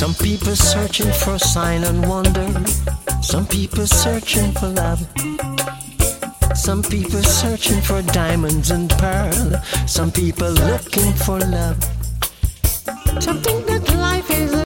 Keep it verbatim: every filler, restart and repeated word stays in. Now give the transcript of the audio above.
Some people searching for sign and wonder. Some people searching for love. Some people searching for diamonds and pearl. Some people looking for love. Something